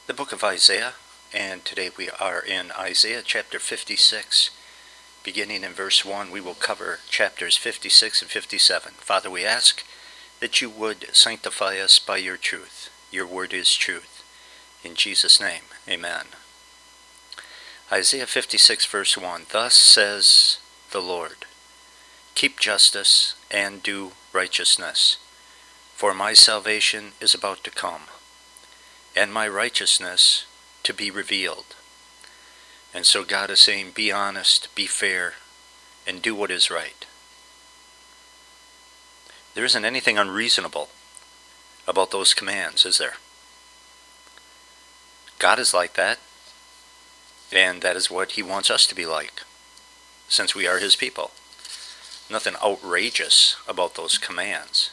the book of Isaiah, and today we are in Isaiah chapter 56. Beginning in verse 1, we will cover chapters 56 and 57. Father, we ask that you would sanctify us by your truth. Your word is truth. In Jesus' name, amen. Isaiah 56 verse 1, Thus says the Lord, Keep justice and do righteousness, for my salvation is about to come, and my righteousness to be revealed. And so God is saying, be honest, be fair, and do what is right. There isn't anything unreasonable about those commands, is there? God is like that, and that is what he wants us to be like, since we are his people. Nothing outrageous about those commands.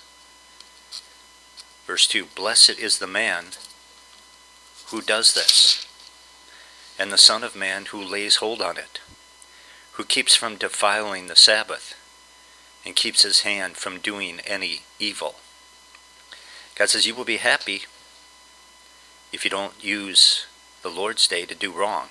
Verse 2, Blessed is the man who does this, and the Son of Man who lays hold on it, who keeps from defiling the Sabbath, and keeps his hand from doing any evil. God says you will be happy if you don't use the Lord's day to do wrong.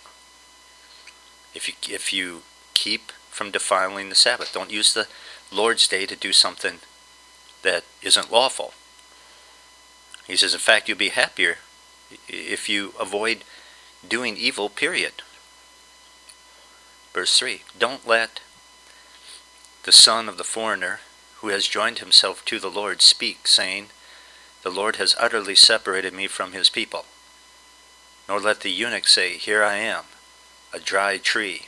If you keep from defiling the Sabbath, don't use the Lord's day to do something that isn't lawful. He says, in fact, you'll be happier if you avoid doing evil, period. Verse 3, Don't let the son of the foreigner who has joined himself to the Lord speak, saying, The Lord has utterly separated me from his people. Nor let the eunuch say, Here I am, a dry tree.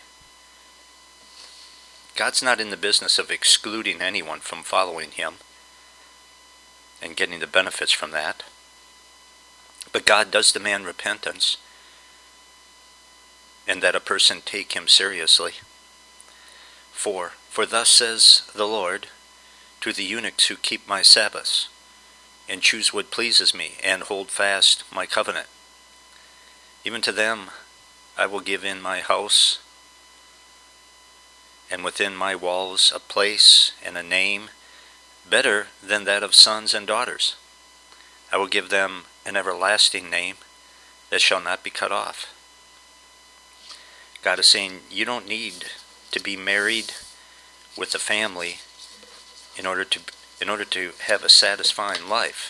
God's not in the business of excluding anyone from following him and getting the benefits from that. But God does demand repentance, and that a person take him seriously. For thus says the Lord to the eunuchs who keep my Sabbaths, and choose what pleases me, and hold fast my covenant. Even to them I will give in my house, and within my walls a place and a name better than that of sons and daughters. I will give them an everlasting name that shall not be cut off. God is saying you don't need to be married with a family in order to have a satisfying life.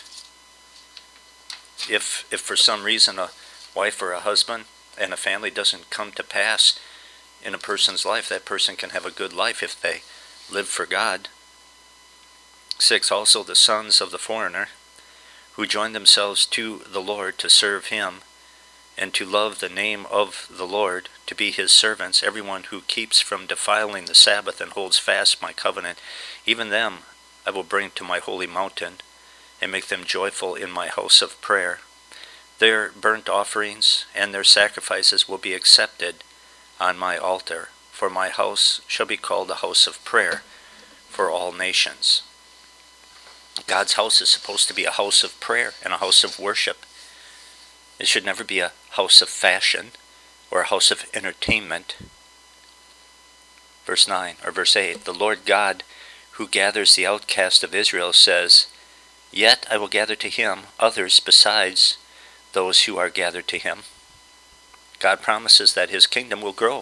If for some reason a wife or a husband and a family doesn't come to pass in a person's life, that person can have a good life if they live for God. 6, also the sons of the foreigner who join themselves to the Lord to serve him and to love the name of the Lord, to be his servants, everyone who keeps from defiling the Sabbath and holds fast my covenant, even them I will bring to my holy mountain and make them joyful in my house of prayer. Their burnt offerings and their sacrifices will be accepted on my altar, for my house shall be called a house of prayer for all nations. God's house is supposed to be a house of prayer and a house of worship. It should never be a house of fashion or a house of entertainment. Verse 8, the Lord God who gathers the outcast of Israel says, Yet I will gather to him others besides those who are gathered to him. God promises that his kingdom will grow.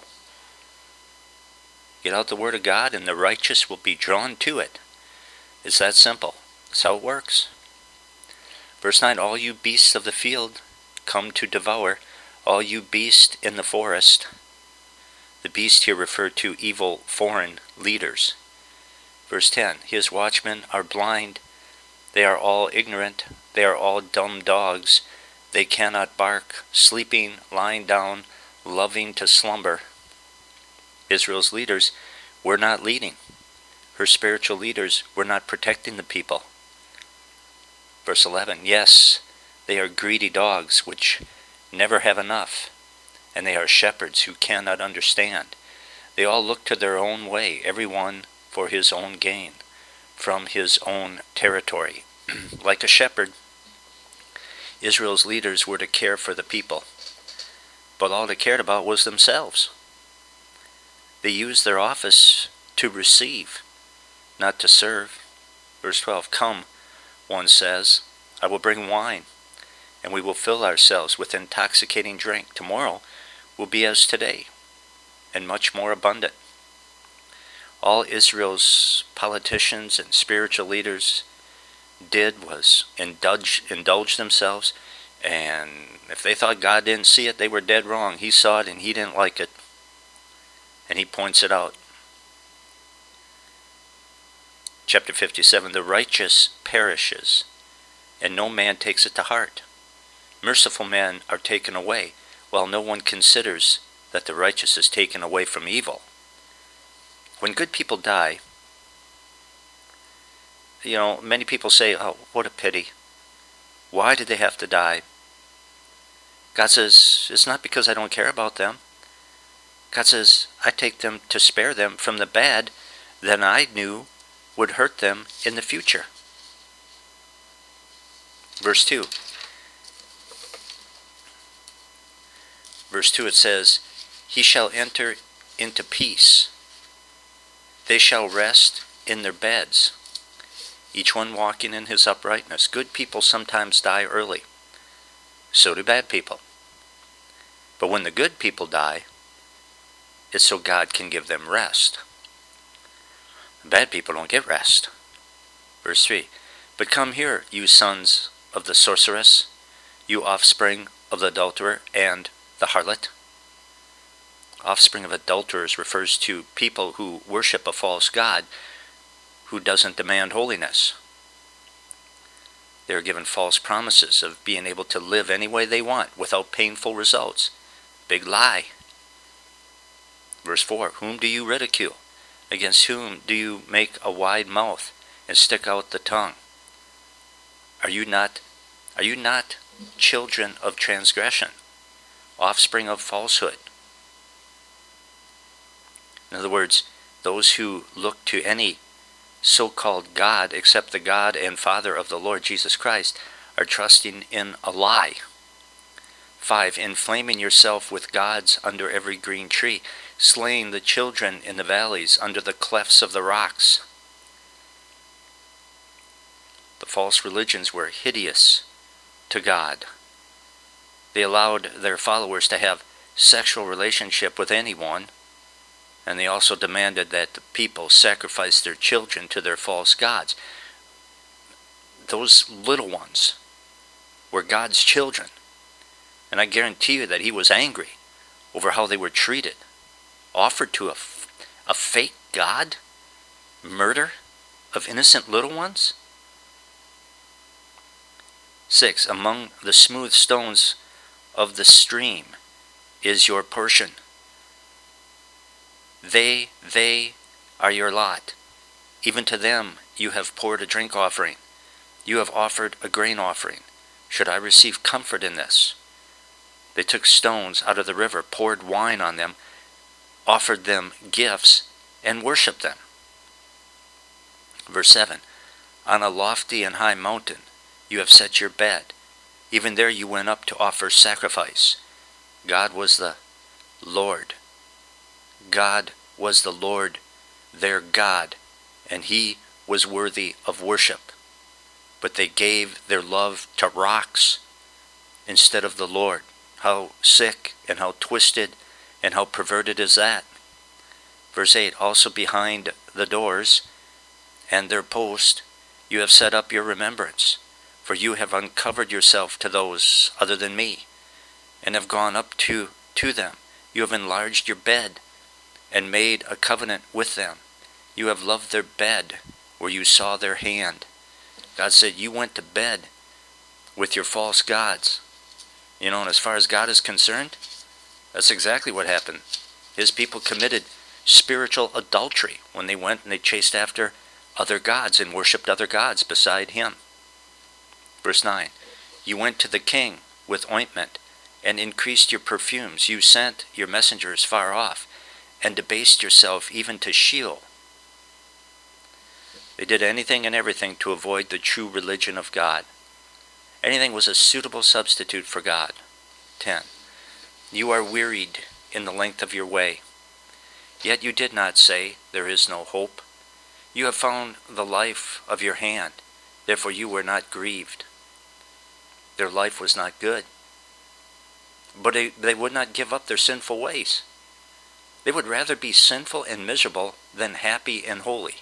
Get out the word of God and the righteous will be drawn to it. It's that simple. That's how it works. Verse 9, all you beasts of the field come to devour, all you beasts in the forest. The beast here referred to evil foreign leaders. Verse 10, his watchmen are blind, they are all ignorant, they are all dumb dogs, they cannot bark, sleeping, lying down, loving to slumber. Israel's leaders were not leading. Her spiritual leaders were not protecting the people. Verse 11, yes, they are greedy dogs which never have enough, and they are shepherds who cannot understand. They all look to their own way, everyone for his own gain, from his own territory. Like a shepherd, Israel's leaders were to care for the people, but all they cared about was themselves. They used their office to receive, not to serve. Verse 12, come, one says, I will bring wine, and we will fill ourselves with intoxicating drink. Tomorrow will be as today, and much more abundant. All Israel's politicians and spiritual leaders did was indulge themselves, and if they thought God didn't see it, they were dead wrong. He saw it and he didn't like it, and he points it out. Chapter 57, the righteous perishes, and no man takes it to heart. Merciful men are taken away, while no one considers that the righteous is taken away from evil. When good people die, many people say, oh, what a pity. Why did they have to die? God says, it's not because I don't care about them. God says, I take them to spare them from the bad that I knew would hurt them in the future. Verse 2. Verse 2, it says, he shall enter into peace. They shall rest in their beds, each one walking in his uprightness. Good people sometimes die early. So do bad people. But when the good people die, it's so God can give them rest. Bad people don't get rest. Verse 3, but come here, you sons of the sorceress, you offspring of the adulterer and the harlot. Offspring of adulterers refers to people who worship a false god who doesn't demand holiness. They are given false promises of being able to live any way they want without painful results. Big lie. Verse 4, whom do you ridicule? Against whom do you make a wide mouth and stick out the tongue? Are you not children of transgression, offspring of falsehood? In other words, those who look to any so-called God except the God and Father of the Lord Jesus Christ are trusting in a lie. 5, inflaming yourself with gods under every green tree, slaying the children in the valleys under the clefts of the rocks. The false religions were hideous to God. They allowed their followers to have sexual relationship with anyone, and they also demanded that the people sacrifice their children to their false gods. Those little ones were God's children, and I guarantee you that he was angry over how they were treated. Offered to a fake God? Murder of innocent little ones? 6, among the smooth stones of the stream is your portion. They are your lot. Even to them you have poured a drink offering. You have offered a grain offering. Should I receive comfort in this? They took stones out of the river, poured wine on them, offered them gifts, and worshipped them. Verse 7, on a lofty and high mountain you have set your bed. Even there you went up to offer sacrifice. God was the Lord. God was the Lord, their God, and he was worthy of worship. But they gave their love to rocks instead of the Lord. How sick and how twisted and how perverted is that? Verse 8, also behind the doors and their post you have set up your remembrance, for you have uncovered yourself to those other than me, and have gone up to them. You have enlarged your bed, and made a covenant with them. You have loved their bed, where you saw their hand. God said, you went to bed with your false gods. And as far as God is concerned, that's exactly what happened. His people committed spiritual adultery when they went and they chased after other gods and worshipped other gods beside him. Verse 9, you went to the king with ointment and increased your perfumes. You sent your messengers far off and debased yourself even to Sheol. They did anything and everything to avoid the true religion of God. Anything was a suitable substitute for God. 10. You are wearied in the length of your way. Yet you did not say, there is no hope. You have found the life of your hand. Therefore you were not grieved. Their life was not good. But they would not give up their sinful ways. They would rather be sinful and miserable than happy and holy.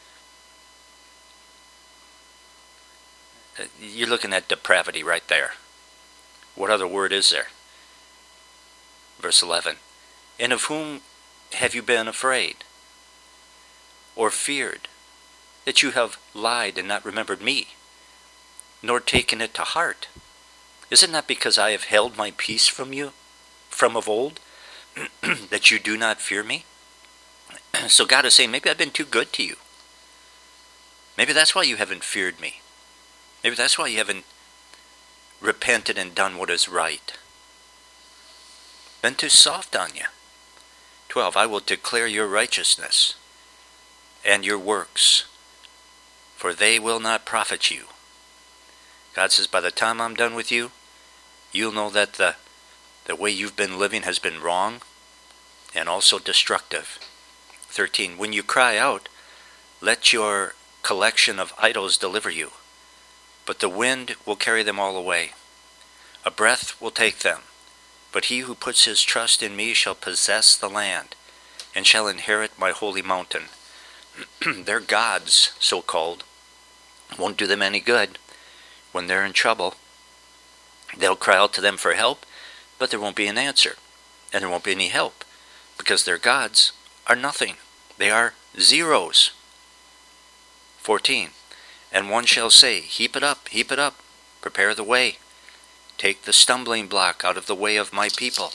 You're looking at depravity right there. What other word is there? Verse 11. And of whom have you been afraid? Or feared? That you have lied and not remembered me, nor taken it to heart? Is it not because I have held my peace from you, from of old, that you do not fear me? So God is saying, maybe I've been too good to you. Maybe that's why you haven't feared me. Maybe that's why you haven't repented and done what is right. Been too soft on you. 12. I will declare your righteousness and your works, for they will not profit you. God says, by the time I'm done with you, you'll know that the way you've been living has been wrong and also destructive. 13. When you cry out, let your collection of idols deliver you, but the wind will carry them all away. A breath will take them, but he who puts his trust in me shall possess the land and shall inherit my holy mountain. Their gods, so-called, won't do them any good. When they're in trouble, they'll cry out to them for help, but there won't be an answer, and there won't be any help, because their gods are nothing. They are zeros. 14. And one shall say, heap it up, prepare the way. Take the stumbling block out of the way of my people.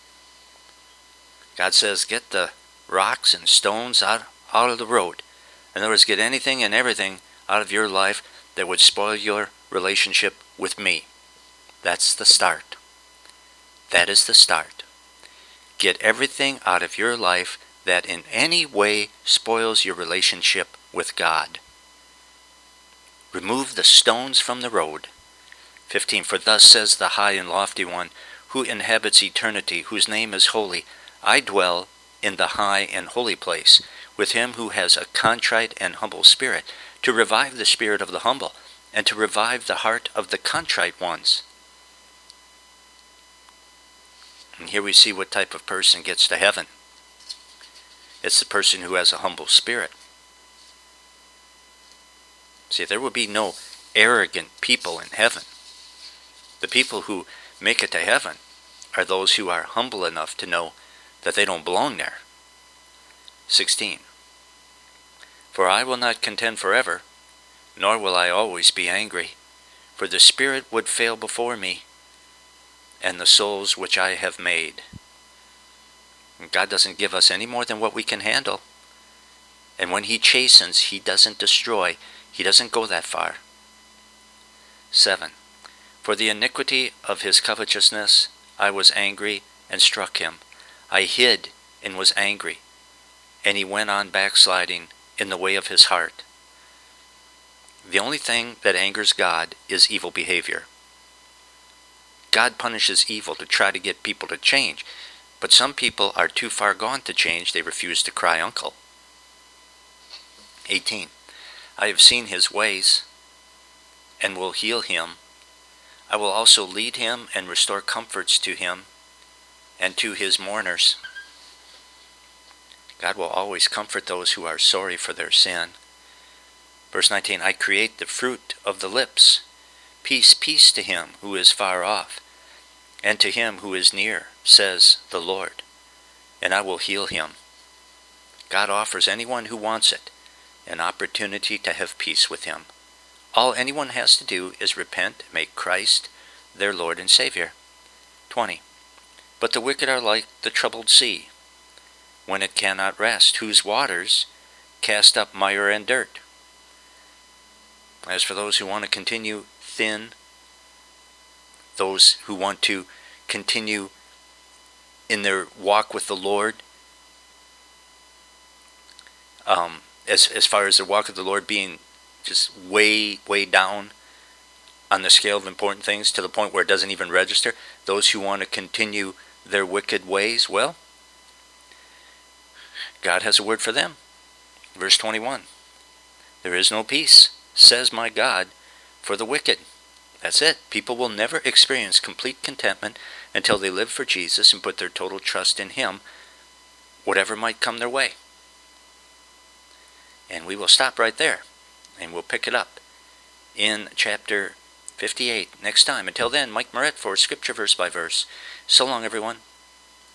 God says, get the rocks and stones out of the road. In other words, get anything and everything out of your life that would spoil your relationship with me. That's the start. That is the start. Get everything out of your life that in any way spoils your relationship with God. Remove the stones from the road. 15. For thus says the high and lofty one, who inhabits eternity, whose name is holy. I dwell in the high and holy place, with him who has a contrite and humble spirit, to revive the spirit of the humble, and to revive the heart of the contrite ones. And here we see what type of person gets to heaven. It's the person who has a humble spirit. See, there will be no arrogant people in heaven. The people who make it to heaven are those who are humble enough to know that they don't belong there. 16. For I will not contend forever, nor will I always be angry, for the spirit would fail before me, and the souls which I have made. And God doesn't give us any more than what we can handle. And when he chastens, he doesn't destroy. He doesn't go that far. 7. For the iniquity of his covetousness I was angry and struck him. I hid and was angry, and he went on backsliding in the way of his heart. The only thing that angers God is evil behavior. God punishes evil to try to get people to change, but some people are too far gone to change. They refuse to cry uncle. 18. I have seen his ways and will heal him. I will also lead him and restore comforts to him and to his mourners. God will always comfort those who are sorry for their sin. Verse 19, I create the fruit of the lips. Peace, peace to him who is far off, and to him who is near, says the Lord, and I will heal him. God offers anyone who wants it an opportunity to have peace with him. All anyone has to do is repent, make Christ their Lord and Savior. 20. But the wicked are like the troubled sea, when it cannot rest, whose waters cast up mire and dirt. As for those who want to continue thin, those who want to continue in their walk with the Lord, as far as their walk with the Lord being just way, way down on the scale of important things to the point where it doesn't even register, those who want to continue their wicked ways, well, God has a word for them. Verse 21, there is no peace, says my God, for the wicked. That's it. People will never experience complete contentment until they live for Jesus and put their total trust in Him, whatever might come their way. And we will stop right there, and we'll pick it up in chapter 58 next time. Until then, Mike Moret for Scripture Verse by Verse. So long, everyone.